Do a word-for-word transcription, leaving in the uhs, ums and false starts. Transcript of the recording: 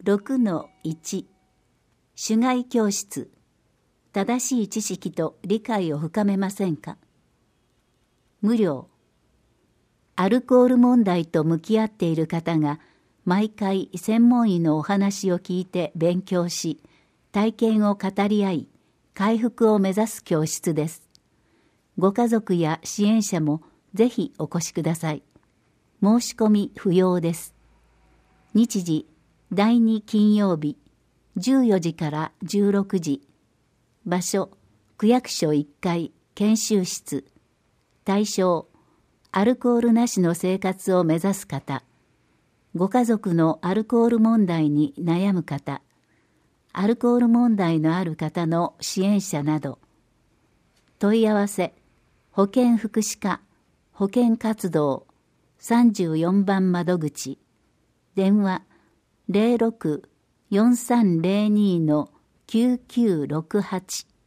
ろくのいち 主外教室、正しい知識と理解を深めませんか。無料。アルコール問題と向き合っている方が毎回専門医のお話を聞いて勉強し、体験を語り合い、回復を目指す教室です。ご家族や支援者もぜひお越しください。申し込み不要です。日時、だいに金曜日、じゅうよじからじゅうろくじ。場所、区役所いっかい研修室。対象、アルコールなしの生活を目指す方。ご家族のアルコール問題に悩む方。アルコール問題のある方の支援者など。問い合わせ、保健福祉課、保健活動、さんじゅうよんばん窓口。電話、ゼロろく よんさんゼロに きゅうきゅうろくはち。